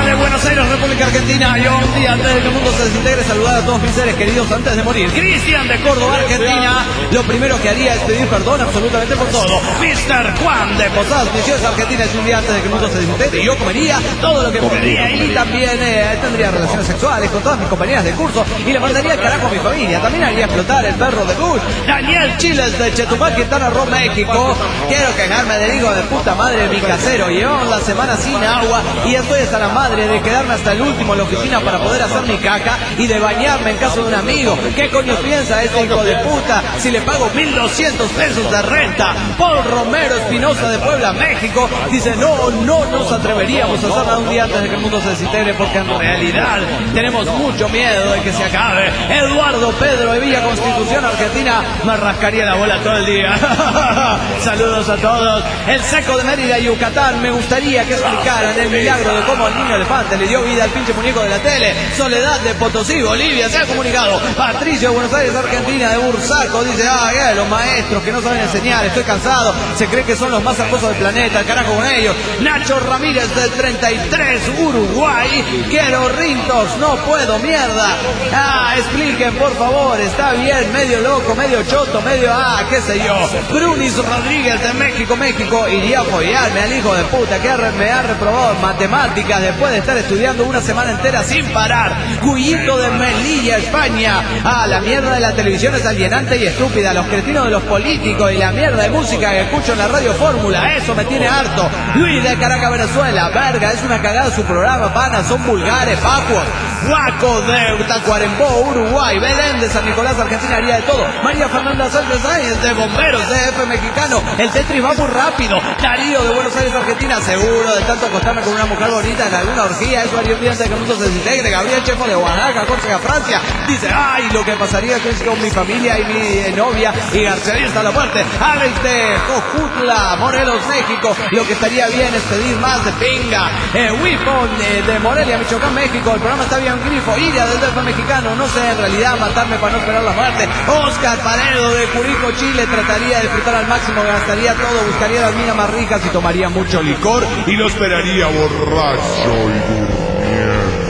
de Buenos Aires, República Argentina. Yo un día antes de que el mundo se desintegre, saludar a todos mis seres queridos antes de morir. Cristian de Córdoba, Argentina. Lo primero que haría es pedir perdón absolutamente por todo. mister Juan de Posadas Misiones, Argentina. Es un día antes de que el mundo se desintegre y yo comería todo lo que podría. Y también eh, tendría relaciones sexuales con todas mis compañeras de curso y le mandaría el carajo a mi familia. También haría explotar el perro de Bush. Daniel Chiles de Chetumal, Quintana Roo, México. Quiero quejarme del hijo de puta madre de mi casero. Llevamos la semana sin agua y estoy hasta la madre de quedarme hasta el último en la oficina para poder hacer mi caca y de bañarme en caso de un amigo. ¿Qué coño piensa este hijo de puta si le pago mil doscientos pesos de renta? Paul Romero Espinosa de Puebla, México, dice no, no nos atreveríamos a hacer nada un día antes de que el mundo se desintegre porque en realidad tenemos mucho miedo de que se acabe. Eduardo Pedro de Villa Constitución, Argentina, me rascaría la bola todo el día. Saludos a todos. El Seco de Mérida, Yucatán, me gustaría que explicaran el milagro de cómo al niño elefante le dio vida al pinche muñeco de la tele. Soledad de Potosí, Bolivia, se ha comunicado. Patricio de Buenos Aires, Argentina, de Bursaco, dice, ah, yeah, los maestros que no saben enseñar, estoy cansado, se cree que son los más hermosos del planeta, el carajo con ellos. Nacho Ramírez del treinta y tres, Uruguay, quiero rintos, no puedo, mierda. Ah, expliquen por favor, está bien, medio loco, medio choto, medio, ah, qué sé yo. Brunis Rodríguez de México, México, iría a follarme al hijo de puta que me ha reprobado en matemáticas después de estar estudiando una semana entera sin parar. Cuyito de Melilla, España. Ah, la mierda de la televisión es alienante y estúpida, los cretinos de los políticos y la mierda de música que escucho en la radio Fórmula, eso me tiene harto. Luis de Caracas, Venezuela, verga, es una cagada su programa, pana, son vulgares, pacuos. Guaco de Tacuarembó, Uruguay. Belén de San Nicolás, Argentina, haría de todo. María Fernanda Sánchez Sáenz de Bomberos, D F mexicano. El Tetris va muy rápido. Darío de Buenos Aires, Argentina, seguro de tanto acostarme con una mujer bonita en alguna orgía, eso haría un día antes de que el mundo se desintegre. Gabriel Chefo de Oaxaca, Córcega, Francia, dice, ay, lo que pasaría es con mi familia y mi eh, novia y García está a la muerte. Alex de Jojutla, Morelos, México, lo que estaría bien es pedir más de pinga. Eh, Wipon eh, de Morelia, Michoacán, México, el programa está bien grifo. Iria del D F mexicano, no sé, en realidad matarme para no esperar la muerte. Oscar Paredo de Curico, Chile, trataría de disfrutar al máximo, gastaría todo, buscaría las minas más ricas y tomaría mucho licor y lo esperaría borracho y durmiendo.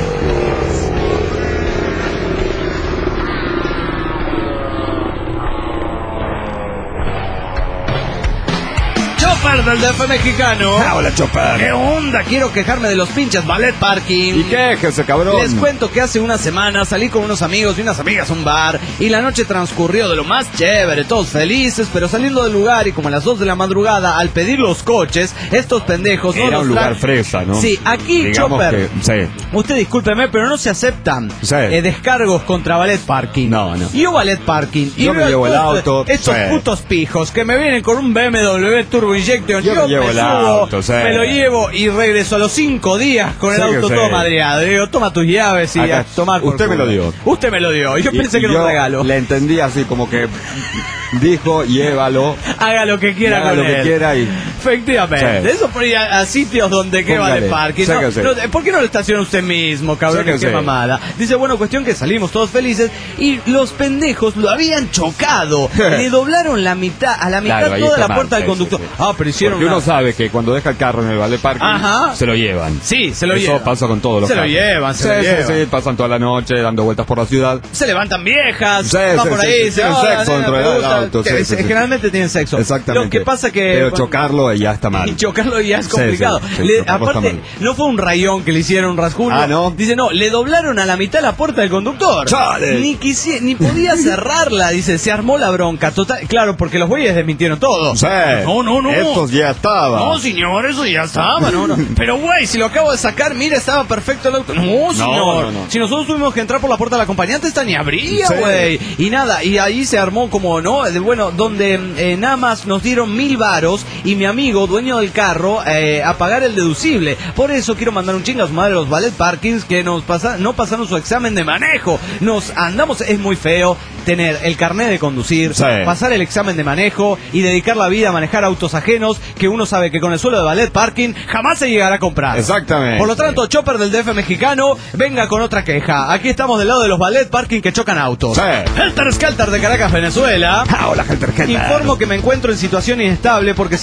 Chopper del D F mexicano. Ah, hola, Chopper. ¿Qué onda? Quiero quejarme de los pinches ballet parking. ¿Y quéjese, cabrón? Les cuento que hace una semana salí con unos amigos y unas amigas a un bar y la noche transcurrió de lo más chévere, todos felices, pero saliendo del lugar y como a las dos de la madrugada, al pedir los coches, estos pendejos... Era no un lugar fresa, ¿no? Sí, aquí, digamos Chopper, que, sí. Usted discúlpeme, pero no se aceptan Sí. eh, descargos contra ballet parking. No, no. Yo ballet parking. Yo y me llevo el auto. Estos Sí. putos pijos que me vienen con un B M W Turbo Injection. Yo me llevo me el subo, auto, sí. me lo llevo y regreso a los cinco días con el Sí, auto que todo sí. madreado. Digo, toma tus llaves y Acá, a tomar por usted me culo. lo dio. Usted me lo dio. Yo Y- pensé y que era yo un regalo. Le entendí así como que dijo, llévalo. Haga lo que quiera haga con lo que él. quiera y... Efectivamente. Sí. Eso por ir a, a sitios donde que Póngale. vale parking. Sí, No, que sí. no, ¿por qué no lo estaciona usted mismo, cabrón? Sí, que Qué sí. mamada. Dice, bueno, cuestión que salimos todos felices y los pendejos lo habían chocado. Le doblaron la mitad, a la mitad Claro, ahí toda está la mal, puerta del sí, conductor. sí, sí. Ah, pero hicieron Porque una... uno sabe que cuando deja el carro en el valet parking, Ajá. se lo llevan. Sí, se lo Eso llevan. pasa con todos los Se lo carros. llevan, se sí, lo sí, llevan. sí, pasan toda la noche dando vueltas por la ciudad. Se levantan viejas, Sí, van sí, por sí, ahí, sí, se tienen "Hola, sexo nena, dentro me del gusta". auto, sí, Que sí, se- sí. Generalmente tienen sexo. Exactamente. Lo que pasa que... Pero bueno, chocarlo ya está mal. Y chocarlo ya es Sí, complicado. sí, sí, Le- chocarlo está aparte, mal. no fue un rayón que le hicieron un rasguño. Ah, ¿no? Dice, no, le doblaron a la mitad la puerta del conductor. ¡Chale! Ni quisi- ni podía cerrarla, dice, se armó la bronca. Total, claro, porque los güeyes desmintieron todo. Sí. No, no, no. Estos ya estaban. No, señor, eso ya estaba, no, no. Pero, güey, si lo acabo de sacar, mira, estaba perfecto el auto. No, señor. no, no. Si nosotros tuvimos que entrar por la puerta del acompañante, esta ni abría, Sí. güey. Y nada, y ahí se armó como, ¿no? De- Bueno, donde eh, nada más nos dieron mil varos y mi amigo, dueño del carro, eh, a pagar el deducible. Por eso quiero mandar un chingo a su madre a los ballet parkings que nos pasa, no pasaron su examen de manejo. Nos andamos, es muy feo tener el carnet de conducir, Sí. pasar el examen de manejo y dedicar la vida a manejar autos ajenos que uno sabe que con el suelo de ballet parking jamás se llegará a comprar. Exactamente. Por lo tanto, Chopper del D F mexicano, venga con otra queja. Aquí estamos del lado de los ballet parking que chocan autos. Sí. Helter Skelter de Caracas, Venezuela. Ah, hola, Helter Skelter. Informo que me encuentro en situación inestable porque se apagó mi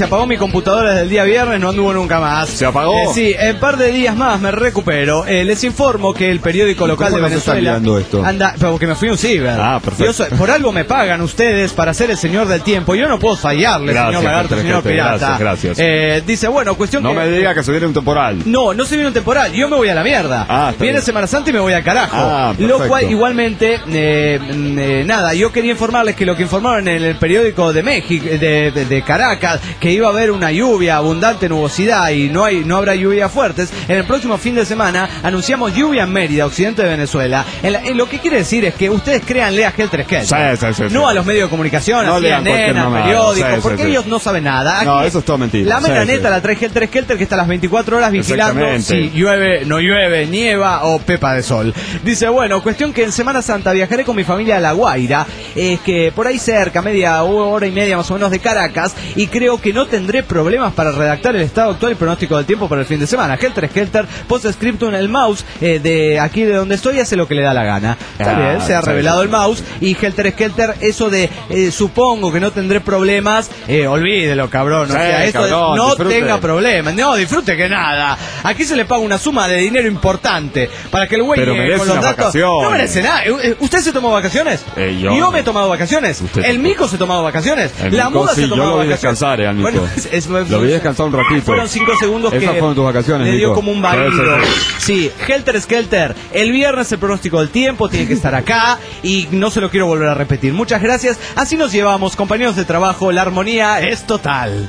computadora del día viernes, no anduvo nunca más. ¿Se apagó? Eh, sí, en un par de días más me recupero. Eh, les informo que el periódico local de Venezuela esto? anda, porque me fui a un ciber. Ah, perfecto. Yo soy, por algo me pagan ustedes para ser el señor del tiempo. Yo no puedo fallarle, Gracias, señor lagarto, señor gente, pirata. gracias, gracias. Eh, dice, bueno, cuestión No que... me diga que se viene un temporal. No, no se viene un temporal, yo me voy a la mierda. Ah, está viene bien. Semana Santa y me voy al carajo. Ah, lo perfecto. cual igualmente, eh, eh, nada, yo quería informarles que lo que informaron en el periódico de México, de, de, de Caracas, que iba a haber una lluvia, abundante nubosidad y no hay no habrá lluvias fuertes, en el próximo fin de semana anunciamos lluvia en Mérida, occidente de Venezuela. En la, en lo que quiere decir es que ustedes créanle a Helter Skelter, Sí, sí, sí, no sí. a los medios de comunicación, No a lean C N N, cualquier al mamada. periódico, Sí, sí, porque sí. ellos no saben nada. No, Aquí, eso es todo mentira. La mera Sí, neta sí. la trae Helter Skelter, que está a las veinticuatro horas vigilando Exactamente. si llueve, no llueve, nieva o pepa de sol. Dice, bueno, cuestión que en Semana Santa viajaré con mi familia a La Guaira, es que por ahí cerca, media hora y media más o menos de Caracas, y creo que no tendré problemas para redactar el estado actual y pronóstico del tiempo para el fin de semana. Helter Skelter, postscriptum, el mouse eh, de aquí de donde estoy hace lo que le da la gana. Está Ah, bien, se ha sí, revelado sí, el mouse, y Helter Skelter, eso de eh, supongo que no tendré problemas, eh, olvídelo, cabrón. O Sí, sea, esto de cabrón, no disfrute. tenga problemas. No, disfrute que nada. Aquí se le paga una suma de dinero importante para que el güey Pero llegue merece con los unas datos. vacaciones. No merece nada. Eh, ¿Usted se tomó vacaciones? Eh, yo yo no. me he tomado vacaciones. Usted el sí. Mico se ha tomado vacaciones. El la Mico, muda sí, se ha yo tomado lo vi vacaciones. descansar, eh, al Mico. Bueno, es- es- Lo vi descansar un ratito. Fueron cinco segundos que Esas fueron tus vacaciones, le dio Mico. como un Sí, barrido. sí, Sí, Helter Skelter. El viernes el pronóstico del tiempo tiene que estar acá y no se lo quiero volver a repetir. Muchas gracias. Así nos llevamos, compañeros de trabajo. La armonía es total.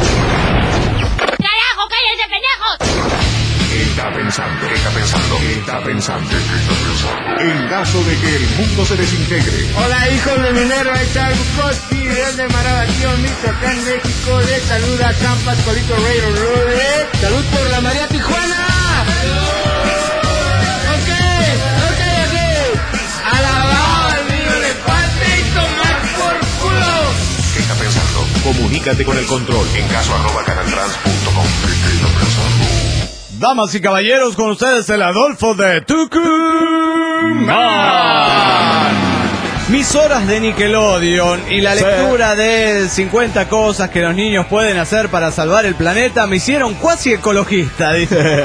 ¡Carajo, cállense, pendejos! ¿Qué está pensando? ¿Qué está pensando? ¿Qué está pensando? ¿Qué está pensando? En caso de que el mundo se desintegre, Hola, hijos de minero, ahí está Bucoski, desde Maravación, Michoacán, México. Les saluda Campas, Colito Rey Rude. ¡Salud por la María Tijuana! Ok, ok, ok. Alabado al niño de parte y tomar por culo. ¿qué está pensando? Comunícate con el control en caso arroba canaltrans punto com. ¿Qué está pensando? Damas y caballeros, con ustedes el Adolfo de Tucumán. Mis horas de Nickelodeon y la Sí. lectura de cincuenta cosas que los niños pueden hacer para salvar el planeta me hicieron cuasi ecologista, dice.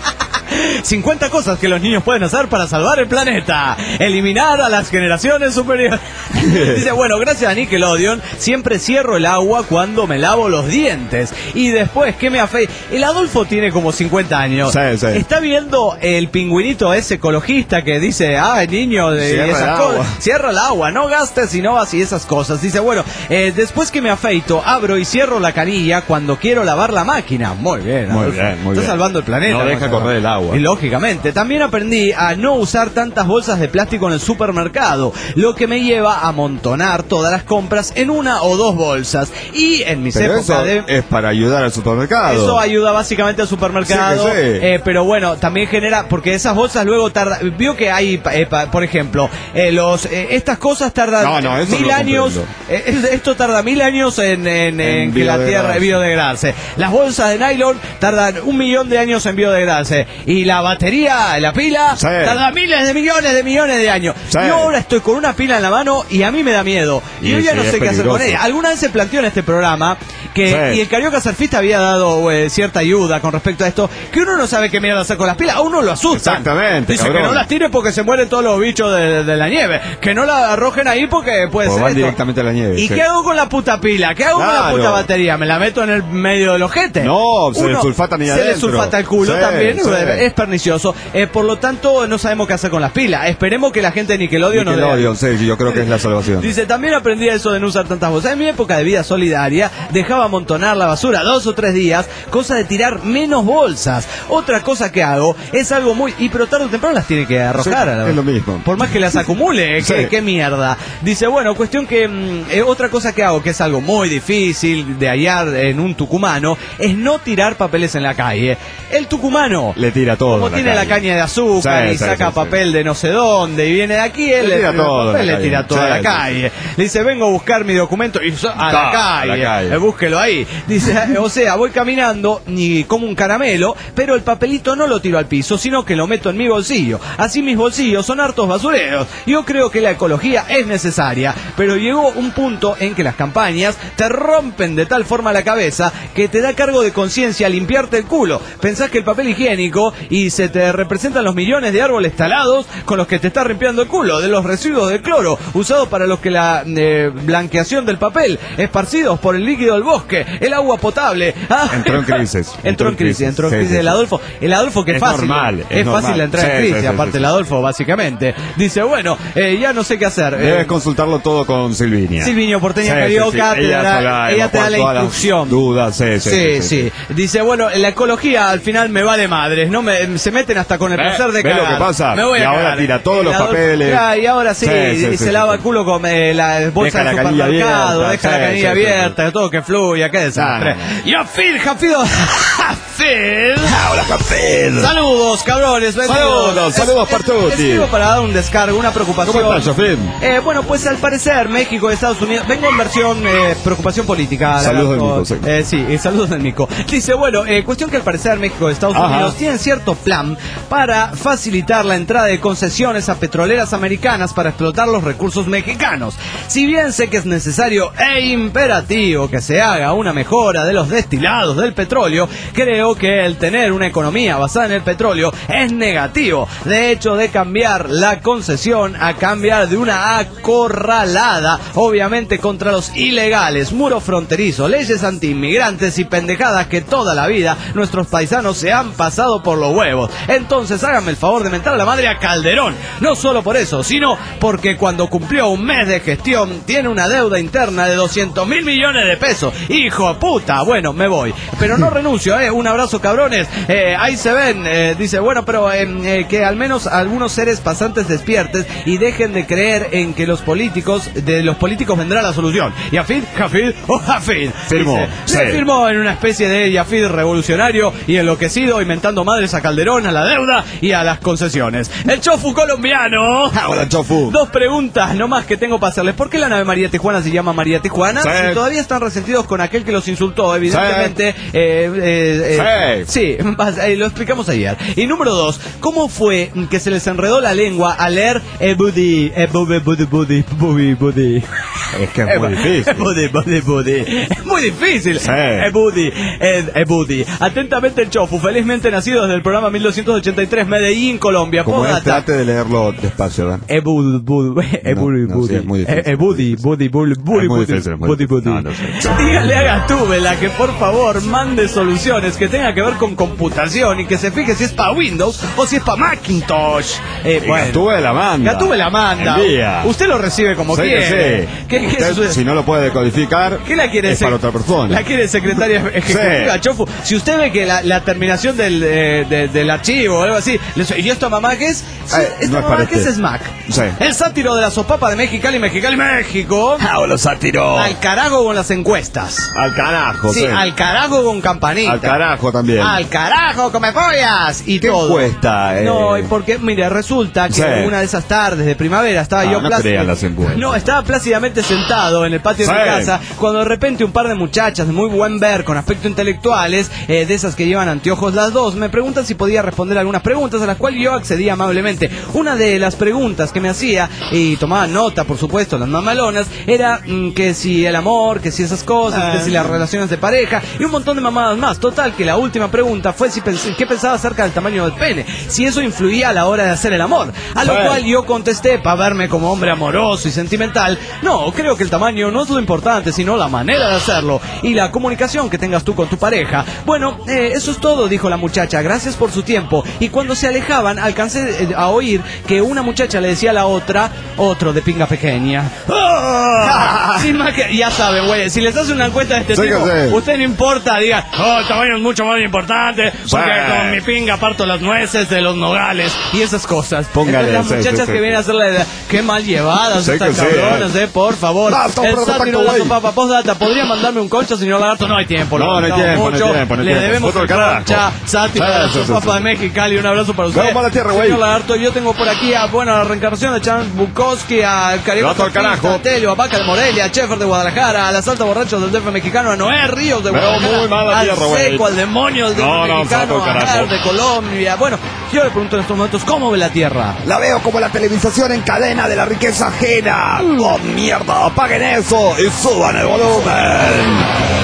cincuenta cosas que los niños pueden hacer para salvar el planeta. Eliminar a las generaciones superiores. Dice, bueno, gracias a Nickelodeon siempre cierro el agua cuando me lavo los dientes. Y después, ¿qué me afeito? El Adolfo tiene como cincuenta años. Sí, sí. Está viendo el pingüinito ese ecologista que dice, ay, niño, de Cierra esas el cosas. agua. Cierra el agua, no gastes y no vas y esas cosas. Dice, bueno, eh, después que me afeito, abro y cierro la canilla cuando quiero lavar la máquina. Muy bien, Muy Adolfo. bien, muy Está bien. salvando el planeta. No deja Adolfo. correr el agua. Y lógicamente, también aprendí a no usar tantas bolsas de plástico en el supermercado, lo que me lleva a amontonar todas las compras en una o dos bolsas. Y en mis Pero épocas eso de... es para ayudar al supermercado. Eso ayuda básicamente al supermercado, Sí que sí. eh, pero bueno, también genera, porque esas bolsas luego tardan, vio que hay, eh, pa- por ejemplo, eh, los eh, estas cosas tardan No, no, eso mil lo años, eh, es- esto tarda mil años en, en, en que la tierra biodegradarse. Las bolsas de nylon tardan un millón de años en biodegradarse. Y la batería, la pila, Sí. tarda miles de millones de millones de años. Sí. Yo ahora estoy con una pila en la mano y a mí me da miedo. Y Y yo ya sí, no es sé qué hacer con peligroso. ella. Alguna vez se planteó en este programa que, Sí. y el Carioca Surfista había dado eh, cierta ayuda con respecto a esto, que uno no sabe qué mierda hacer con las pilas, a uno lo asusta. Exactamente, Dice cabrón. que no las tire porque se mueren todos los bichos de, de la nieve, que no la arrojen ahí porque puede O ser van esto. directamente a la nieve. ¿Y sí. qué hago con la puta pila? ¿Qué hago con la Claro. puta batería? ¿Me la meto en el medio del ojete? No, se le Uno- sulfata ni Se le adentro. sulfata el culo Sí, también, sí. es pernicioso. Eh, por lo tanto, no sabemos qué hacer con las pilas. Esperemos que la gente de Nickelodeon nos dé- Nickelodeon, sí, yo creo que es la salvación. Dice, también aprendí eso de no usar tantas bolsas. En mi época de vida solidaria, dejaba amontonar la basura dos o tres días, cosa de tirar menos bolsas. Otra cosa que hago es algo muy... Y pero tarde o temprano las tiene que arrojar. Sí, a la- es lo mismo. Por más que las acumule, Sí. qué, qué mierda. Dice, bueno, cuestión que... mm, eh, otra cosa que hago, que es algo muy difícil de hallar en un tucumano, es no tirar papeles en la calle. El tucumano... Le tira todo. Como a la tiene la calle. caña de azúcar Sí, y sí, saca sí, sí. papel de no sé dónde y viene de aquí, él Le tira el todo a la papel le calle. tira todo a Sí, la sí, calle. Le dice, vengo a buscar mi documento y so- a la Ta, a calle. la calle. Eh, Búsquelo déjalo ahí. Dice, o sea, voy caminando y como un caramelo, pero el papelito no lo tiro al piso, sino que lo meto en mi bolsillo. Así mis bolsillos son hartos basureros. Yo creo que la ecología es necesaria, pero llegó un punto en que las campañas te rompen de tal forma la cabeza que te da cargo de conciencia limpiarte el culo. Pensás que el papel higiénico y se te representan los millones de árboles talados con los que te estás limpiando el culo, de los residuos de cloro usados para los que la eh, blanqueación del papel, esparcidos por el líquido del bosque, el agua potable. Ah, entró en crisis. Entró en crisis, entró en crisis. Sí, sí. El Adolfo, el Adolfo que es, es fácil. Normal, es, es normal. Fácil entrar sí, en crisis, sí, sí, aparte sí, el Adolfo, básicamente. Dice, bueno, eh, ya no sé qué hacer. Debes eh, consultarlo todo con Silvinia. Silvinio, porteña sí, carioca, sí, sí. te Ella, dará, sola, ella te da la instrucción. Dudas, sí sí, sí, sí, sí. sí. Dice, bueno, la ecología al final me va de madres, no me, se meten hasta con el placer de cagar. ¿Ves lo que pasa? Me voy y a ahora cagar. tira todos los Adolfo, papeles. Ya, y ahora sí, sí, sí y se sí, lava sí. el culo con eh, la bolsa deja del la supermercado, abierta, deja sí, la canilla sí, abierta, sí. todo que fluya, qué desastre. Y Afil, Jafido, Afil. Hola, Jafid. Saludos, cabrones. Saludos, saludos para todos. Escribo para dar un descargo, una preocupación. ¿Cómo estás, Jafid? Eh, bueno, pues al parecer México y Estados Unidos, vengo en versión eh, preocupación política. Saludos del Mico, sí. Eh, sí, eh, saludos del Mico. Dice, bueno, eh, cuestión que al parecer México y Estados Ajá. Unidos tienen cierto plan para facilitar la entrada de concesiones a petroleras americanas para explotar los recursos mexicanos. Si bien sé que es necesario e imperativo que se haga una mejora de los destilados del petróleo, creo que el tener una economía basada en el petróleo es negativo. De hecho, de cambiar la concesión a cambiar de una acorralada, obviamente contra los ilegales, muro fronterizo, leyes antiinmigrantes y pendejadas que toda la vida nuestros paisanos se han pasado por los huevos. Entonces háganme el favor de mentar a la madre a Calderón, no solo por eso, sino porque cuando cumplió un mes de gestión tiene una deuda interna de doscientos mil millones de pesos. Hijo de puta, bueno, me voy, pero no renuncio, eh, un abrazo cabrones, eh, ahí se ven, eh, dice, bueno, pero eh, eh, que al menos algunos seres pasantes despiertes y dejen de creer en que los políticos, de los políticos vendrá la solución. Yafid, Jafid o Jafid. Firmó, dice, sí. Se firmó en una especie de Yafid revolucionario y enloquecido, inventando madres a Calderón, a la deuda y a las concesiones. El chofu colombiano. Hola, chofu. Dos preguntas nomás que tengo para hacerles. ¿Por qué la nave María Tijuana se llama María Tijuana? Sí. Si todavía están resentidos con aquel que los insultó, evidentemente. Sí, eh, eh, eh, sí. sí eh, lo explicamos ayer. Y número dos, ¿cómo fue que se les enredó la lengua a leer Ebudi? Ebudi, Budi, Budi, Budi, Budi. Es que es muy difícil. Ebudi, Budi, Budi. Es muy difícil. Sí. Ebudi, Ed, Ebudi. Atentamente el chofu, felizmente nacido desde el programa mil novecientos ochenta y tres, Medellín, Colombia. Como él, trate de leerlo despacio, ¿verdad? Ebudi, Budi, Ebudi, Budi. Ebudi, Budi, Budi, Budi, Budi, Budi. Dígale a Gatúbela que por favor mande soluciones que tengan que ver con computación y que se fije si es para Windows o si es para Macintosh. Eh, bueno. Gatúbela manda. Gatúbela manda. Envía. Usted lo recibe como sí, quiere. Sí. ¿Qué, qué Usted, es? Si no lo puede decodificar, ¿qué la quiere es para otra persona. La quiere secretaria ejecutiva, sí. Chofu. Si usted ve que la, la terminación del, eh, de, del archivo o algo así, ¿y esto mamá qué es? Sí, eh, ¿Esta no mamá es qué es Smack? Sí. El sátiro de la sopapa de Mexicali, Mexicali, México. Ah, los sátiro. Al carajo con las encuestas. Al carajo, sí. sí. Al carajo con campanita. Al carajo también. Al carajo, come pollas. Y ¿Qué todo. encuesta? Eh... No, y porque, mire, resulta que sí. una de esas tardes de primavera estaba ah, yo no crean las encuestas. No, estaba plácidamente sentado en el patio sí. de mi casa cuando de repente un par de muchachas de muy buen ver, con aspecto intelectuales, eh, de esas que llevan anteojos las dos, me preguntan si podía responder algunas preguntas a las cuales yo accedí amablemente. Una de las preguntas que me hacía, y tomaba nota, por supuesto, las mamalonas, era mmm, que si el amor, que si esas cosas, ah. que si las relaciones de pareja, y un montón de mamadas más. Total, que la última pregunta fue si pens- qué pensaba acerca del tamaño del pene, si eso influía a la hora de hacer el amor. A lo sí. cual yo contesté, para verme como hombre amoroso y sentimental, no, creo que el tamaño no es lo importante, sino la manera de hacerlo y la comunicación que tengas tú con tu pareja. Bueno, eh, eso es todo, dijo la muchacha, gracias por su tiempo. Y cuando se alejaban, alcancé a oír que una muchacha le decía a la otra, otro de pinga pequeña. ¡Oh! Sin más que, ya saben, güey, si les hace una encuesta de este sí, tipo, sí. usted no importa, diga, oh, el tamaño es mucho más importante, porque sí. con mi pinga parto las nueces de los nogales y esas cosas. Póngale, entonces, las sí, muchachas sí, que sí. vienen a hacer la idea, qué mal llevadas sí, estas cabronas, sí, eh, por favor. Dato, el sátiro de la güey. sopapa, postdata, ¿podría mandarme un concha, señor Lagarto? No hay tiempo, no, no hay tiempo, mucho. no hay tiempo, no hay Le tiempo. debemos Otro el carajo. concha, sátiro sí, de la sí, sopapa sí, sí. de Mexicali, un abrazo para usted. Vamos a la tierra, güey. Señor Lagarto, yo tengo por aquí a, bueno, a la reencarnación de Chan Bukowski, a Carioca Gato al carajo. Rogelio, a Vaca de Morelia, a Chefer de Guadalajara, al asalto borracho del D F mexicano, a Noé Ríos de Guadalajara, muy mala al tierra, Seco, güey. al demonio del D F No, no, mexicano, saco, a carajo. Ger de Colombia. Bueno, yo le pregunto en estos momentos, ¿cómo ve la tierra? La veo como la televisación en cadena de la riqueza ajena. ¡Oh, mierda! ¡Apaguen eso y suban el volumen!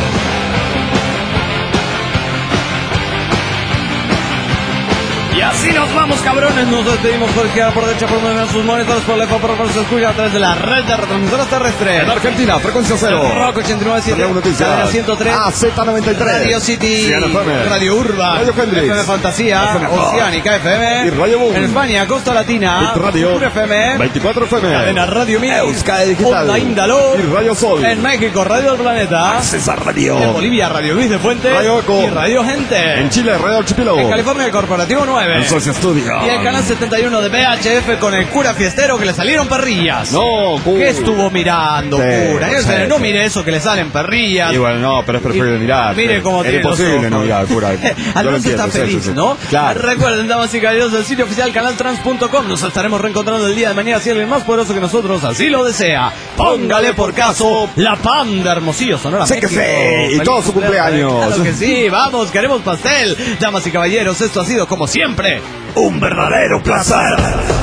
Y así nos vamos, cabrones. Nos despedimos por izquierda, por derecha, por medio de sus monitores, por lejos, por por se escucha a través de la red de retransmisoras terrestres. En Argentina, frecuencia cero. Rock ochenta y nueve punto siete, Cadena ciento tres, A Z noventa y tres, Radio City, C N F M, Radio Urban, Radio Hendrix, F M Fantasía, F M Rock, Oceánica F M, y Radio Boom. en España, Costa Latina, Bit Radio, Pura F M, veinticuatro F M, Cadena Radio Mix, Euskadi Digital, Onda Indalo, y Radio Sol. en México, Radio del Planeta, César Radio. en Bolivia, Radio Luis de Fuentes, Radio Eco. y Radio Gente, En Chile, Radio Archipiélago. en California, el Corporativo nueve, En Socio Studio. y el canal setenta y uno de V H F con el cura fiestero que le salieron perrillas. No, cu- ¿Qué estuvo mirando, Sí, cura? Yo sí, sé, no sí. mire eso que le salen perrillas. Y bueno, no, pero es preferible Y- mirar. Mire cómo es tiene los imposible ojos. no mirar, cura. Al Yo lo menos entiendo, está sí, feliz, sí, sí. ¿no? Claro. Recuerden, damas y caballeros, del sitio oficial canal trans punto com. Nos estaremos reencontrando el día de mañana si alguien más poderoso que nosotros así lo desea. Póngale por caso la pan de Hermosillo, Sonora, Sí que México. sí, y Feliz todo su cumpleaños. Claro que sí, vamos, queremos pastel. Damas y caballeros, esto ha sido como siempre Un verdadero placer.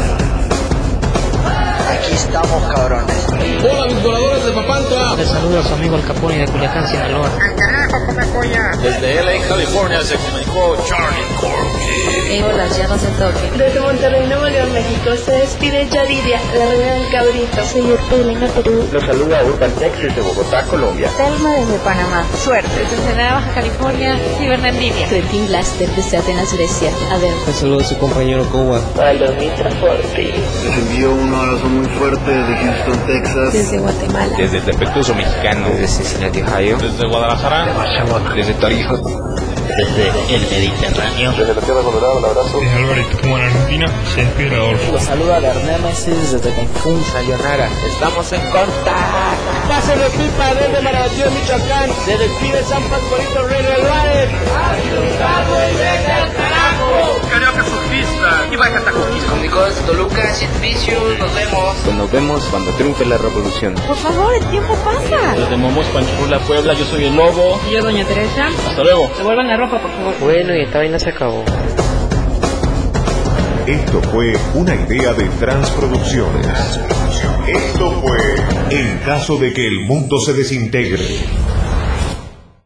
Aquí estamos, cabrones. Hola, mis voladores de Papantla. Les saluda a su amigo el Capone de Culiacán, Sinaloa. ¡Al carajo, come polla! Desde L A, California, se comunicó Charlie Corky. Eh, hola, ya no se toque. Desde Monterrey, Nuevo León, México, se despide Yaridia, la reina del cabrito. Soy Elena Perú. Los saluda Urban Texas de Bogotá, Colombia. Telma desde Panamá. Suerte. Desde Ensenada, Baja California, Cibernavidia. Soy Tim Blaster desde Atenas, Grecia. A ver. Un saludo a su compañero Kowa. Hola, mi transporte. Les envío un abrazo muy fuerte desde Houston, Texas. Desde Guatemala. Desde Tepecuso, mexicano. Desde Cincinnati, Ohio. Desde Guadalajara. Desde Tarija. Desde el Mediterráneo. Desde la Tierra Colorada, un abrazo. Desde Alvarito, como en Argentina, se despide Adolfo. Los saluda Bernémesis desde Cancún. Sayonara, estamos en contacto. Pase de pipa desde Marabatío, Michoacán. Se despide San Pascualito Rey de Luares. ¡Ayudado y vete al carajo! Carioca surfista y baja taconista. Amigos, Toluca, Vicious, nos vemos. Pues nos vemos cuando triunfe la revolución. Por favor, el tiempo pasa. Desde Momos, Panchula, Puebla, yo soy el Lobo. Y yo, Doña Teresa. Hasta luego. Devuelvan la ropa, por favor. Bueno, y esta vaina se acabó. Esto fue una idea de Transproducciones. Esto fue En caso de que el mundo se desintegre.